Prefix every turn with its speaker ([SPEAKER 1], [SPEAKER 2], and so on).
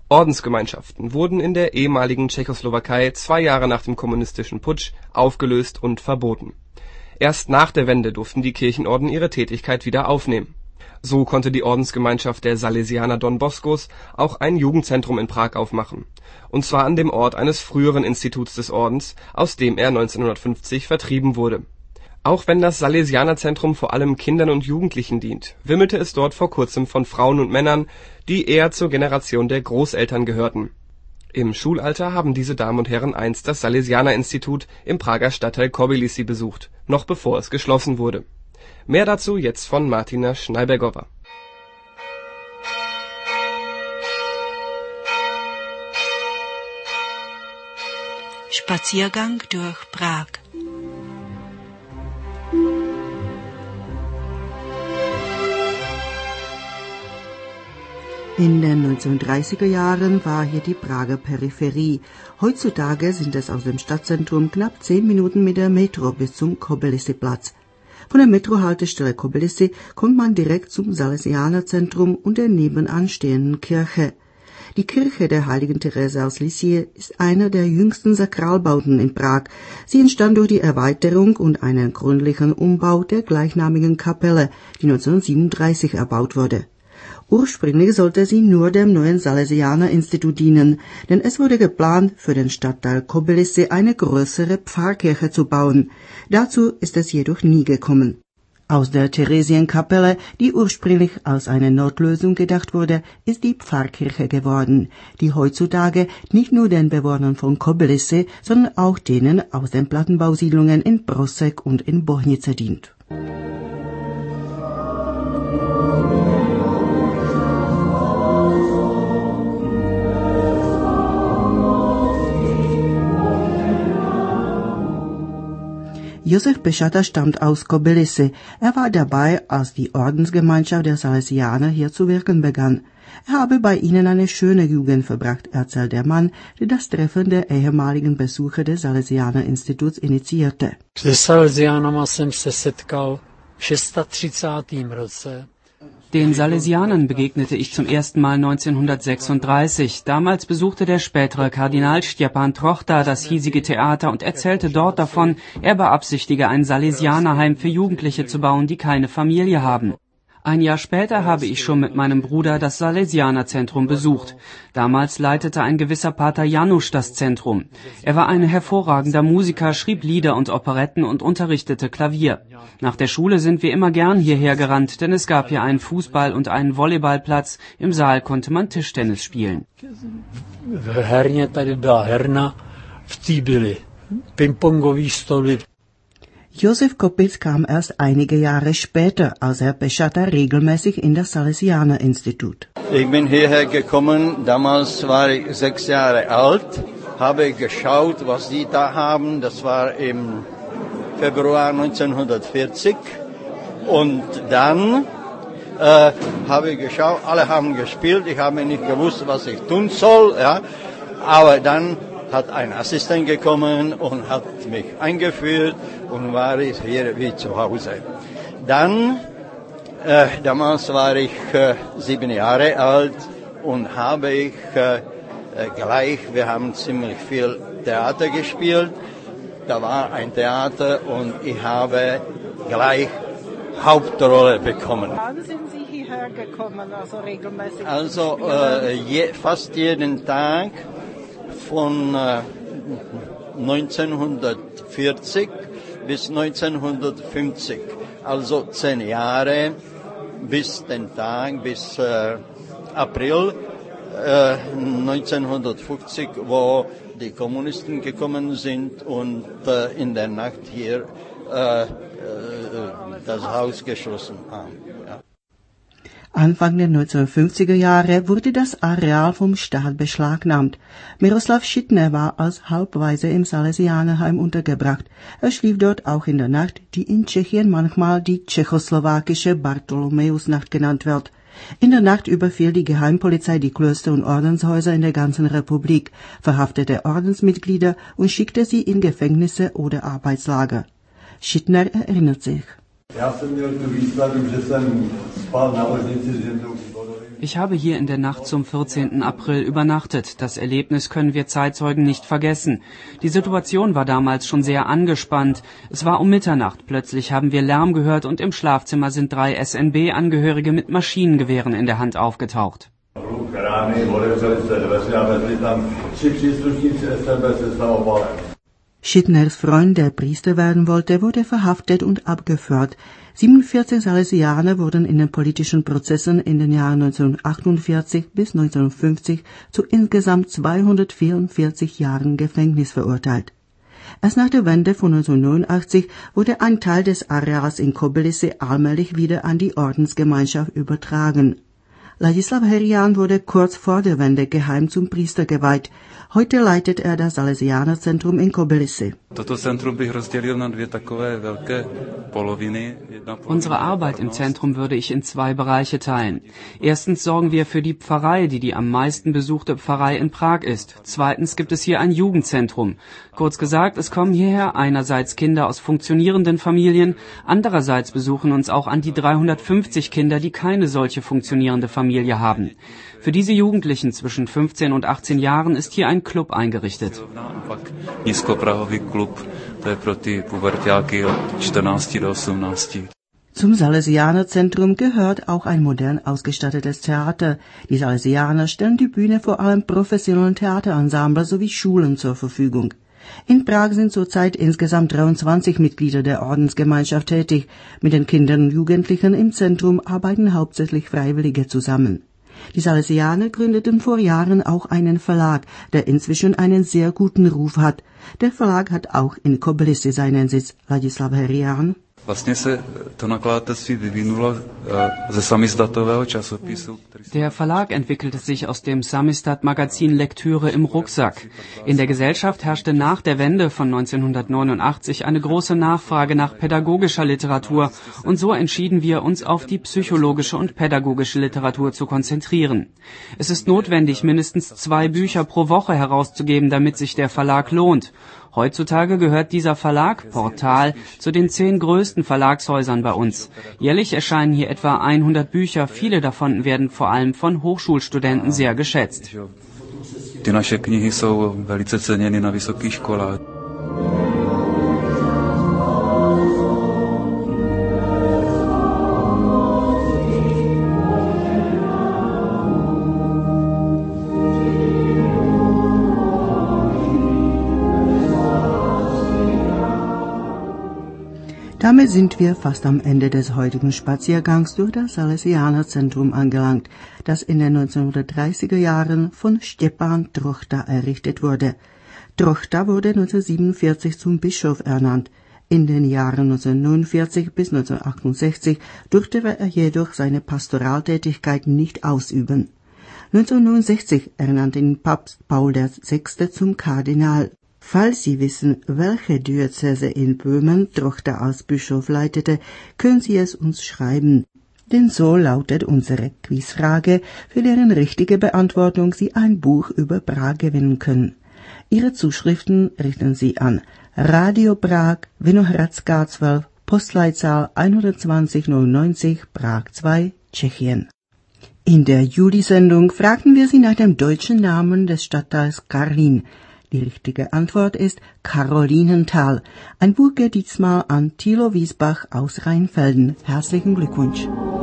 [SPEAKER 1] Ordensgemeinschaften wurden in der ehemaligen Tschechoslowakei 2 Jahre nach dem kommunistischen Putsch aufgelöst und verboten. Erst nach der Wende durften die Kirchenorden ihre Tätigkeit wieder aufnehmen. So konnte die Ordensgemeinschaft der Salesianer Don Boscos auch ein Jugendzentrum in Prag aufmachen, und zwar an dem Ort eines früheren Instituts des Ordens, aus dem er 1950 vertrieben wurde. Auch wenn das Salesianerzentrum vor allem Kindern und Jugendlichen dient, wimmelte es dort vor kurzem von Frauen und Männern, die eher zur Generation der Großeltern gehörten. Im Schulalter haben diese Damen und Herren einst das Salesianerinstitut im Prager Stadtteil Kobylisy besucht, noch bevor es geschlossen wurde. Mehr dazu jetzt von Martina Schneibergova.
[SPEAKER 2] Spaziergang durch Prag.
[SPEAKER 3] In den 1930er Jahren war hier die Prager Peripherie. Heutzutage sind es aus dem Stadtzentrum knapp 10 Minuten mit der Metro bis zum Kobylisy-Platz. Von der Metrohaltestelle Kobylisy kommt man direkt zum Salesianerzentrum und der nebenan stehenden Kirche. Die Kirche der heiligen Therese aus Lisieux ist einer der jüngsten Sakralbauten in Prag. Sie entstand durch die Erweiterung und einen gründlichen Umbau der gleichnamigen Kapelle, die 1937 erbaut wurde. Ursprünglich sollte sie nur dem neuen Salesianerinstitut dienen, denn es wurde geplant, für den Stadtteil Kobylisy eine größere Pfarrkirche zu bauen. Dazu ist es jedoch nie gekommen. Aus der Theresienkapelle, die ursprünglich als eine Notlösung gedacht wurde, ist die Pfarrkirche geworden, die heutzutage nicht nur den Bewohnern von Kobylisy, sondern auch denen aus den Plattenbausiedlungen in Brossek und in Bohnice dient. Josef Bešata stammt aus Kobylisy. Er war dabei, als die Ordensgemeinschaft der Salesianer hier zu wirken begann. Er habe bei ihnen eine schöne Jugend verbracht, erzählt der Mann, der das Treffen der ehemaligen Besucher des Salesianerinstituts initiierte.
[SPEAKER 4] Se Salesianama jsem se setkal v 36. roce.
[SPEAKER 5] Den Salesianern begegnete ich zum ersten Mal 1936. Damals besuchte der spätere Kardinal Stjepan Trochta das hiesige Theater und erzählte dort davon, er beabsichtige, ein Salesianerheim für Jugendliche zu bauen, die keine Familie haben. Ein Jahr später habe ich schon mit meinem Bruder das Salesianerzentrum besucht. Damals leitete ein gewisser Pater Janusz das Zentrum. Er war ein hervorragender Musiker, schrieb Lieder und Operetten und unterrichtete Klavier. Nach der Schule sind wir immer gern hierher gerannt, denn es gab hier einen Fußball- und einen Volleyballplatz. Im Saal konnte man Tischtennis spielen.
[SPEAKER 4] Herně tady byla herna, v té byly pingpongový stoly.
[SPEAKER 3] Josef Koppitz kam erst einige Jahre später, als Bešata regelmäßig in das Salesianerinstitut.
[SPEAKER 6] Ich bin hierher gekommen, damals war ich 6 Jahre alt, habe geschaut, was die da haben, das war im Februar 1940 und dann habe ich geschaut, alle haben gespielt, ich habe nicht gewusst, was ich tun soll, ja, aber dann hat ein Assistent gekommen und hat mich eingeführt und war ich hier wie zu Hause. Dann, damals war ich 7 Jahre alt und habe ich gleich, wir haben ziemlich viel Theater gespielt, da war ein Theater und ich habe gleich Hauptrolle bekommen.
[SPEAKER 7] Wann sind Sie hierher gekommen, also regelmäßig?
[SPEAKER 6] Also fast jeden Tag. Von 1940 bis 1950, also 10 Jahre bis den Tag, bis April 1950, wo die Kommunisten gekommen sind und in der Nacht hier das Haus geschlossen haben. Ja.
[SPEAKER 3] Anfang der 1950er Jahre wurde das Areal vom Staat beschlagnahmt. Miroslav Schittner war als Halbwaise im Salesianerheim untergebracht. Er schlief dort auch in der Nacht, die in Tschechien manchmal die tschechoslowakische Bartholomäusnacht genannt wird. In der Nacht überfiel die Geheimpolizei die Klöster und Ordenshäuser in der ganzen Republik, verhaftete Ordensmitglieder und schickte sie in Gefängnisse oder Arbeitslager. Schittner erinnert sich.
[SPEAKER 8] Já jsem měl tu výsadu, že jsem spal na ložnici s jednou vývodovým
[SPEAKER 5] Ich habe hier in der Nacht zum 14. April übernachtet. Das Erlebnis können wir Zeitzeugen nicht vergessen. Die Situation war damals schon sehr angespannt. Es war um Mitternacht. Plötzlich haben wir Lärm gehört und im Schlafzimmer sind 3 SNB-Angehörige mit Maschinengewehren in der Hand aufgetaucht.
[SPEAKER 3] Schittners Freund, der Priester werden wollte, wurde verhaftet und abgeführt. 47 Salesianer wurden in den politischen Prozessen in den Jahren 1948 bis 1950 zu insgesamt 244 Jahren Gefängnis verurteilt. Erst nach der Wende von 1989 wurde ein Teil des Areals in Kobylisi allmählich wieder an die Ordensgemeinschaft übertragen. Ladislav Herian wurde kurz vor der Wende geheim zum Priester geweiht. Heute leitet er das Salesianerzentrum in Kobylisi.
[SPEAKER 5] Unsere Arbeit im Zentrum würde ich in 2 Bereiche teilen. Erstens sorgen wir für die Pfarrei, die am meisten besuchte Pfarrei in Prag ist. Zweitens gibt es hier ein Jugendzentrum. Kurz gesagt, es kommen hierher einerseits Kinder aus funktionierenden Familien, andererseits besuchen uns auch an die 350 Kinder, die keine solche funktionierende Familie haben. Für diese Jugendlichen zwischen 15 und 18 Jahren ist hier ein Club eingerichtet.
[SPEAKER 3] Zum Salesianerzentrum gehört auch ein modern ausgestattetes Theater. Die Salesianer stellen die Bühne vor allem professionellen Theaterensembles sowie Schulen zur Verfügung. In Prag sind zurzeit insgesamt 23 Mitglieder der Ordensgemeinschaft tätig. Mit den Kindern und Jugendlichen im Zentrum arbeiten hauptsächlich Freiwillige zusammen. Die Salesianer gründeten vor Jahren auch einen Verlag, der inzwischen einen sehr guten Ruf hat. Der Verlag hat auch in Kobylisi seinen Sitz. Ladislav Herian.
[SPEAKER 5] Der Verlag entwickelte sich aus dem Samisdat-Magazin Lektüre im Rucksack. In der Gesellschaft herrschte nach der Wende von 1989 eine große Nachfrage nach pädagogischer Literatur und so entschieden wir, uns auf die psychologische und pädagogische Literatur zu konzentrieren. Es ist notwendig, mindestens 2 Bücher pro Woche herauszugeben, damit sich der Verlag lohnt. Heutzutage gehört dieser Verlag, Portal, zu den 10 größten Verlagshäusern bei uns. Jährlich erscheinen hier etwa 100 Bücher, viele davon werden vor allem von Hochschulstudenten sehr geschätzt.
[SPEAKER 2] Die naše knihy jsou velice ceněny na vysokých školách.
[SPEAKER 3] Damit sind wir fast am Ende des heutigen Spaziergangs durch das Salesianerzentrum angelangt, das in den 1930er Jahren von Stepan Trochta errichtet wurde. Trochta wurde 1947 zum Bischof ernannt. In den Jahren 1949 bis 1968 durfte er jedoch seine Pastoraltätigkeit nicht ausüben. 1969 ernannte ihn Papst Paul VI. Zum Kardinal. Falls Sie wissen, welche Diözese in Böhmen Trochta als Bischof leitete, können Sie es uns schreiben. Denn so lautet unsere Quizfrage, für deren richtige Beantwortung Sie ein Buch über Prag gewinnen können. Ihre Zuschriften richten Sie an Radio Prag, Vinohradská 12, Postleitzahl 12090, Prag 2, Tschechien. In der Juli-Sendung fragten wir Sie nach dem deutschen Namen des Stadtteils Karlín. Die richtige Antwort ist Karolinenthal. Ein Buch geht diesmal an Thilo Wiesbach aus Rheinfelden. Herzlichen Glückwunsch.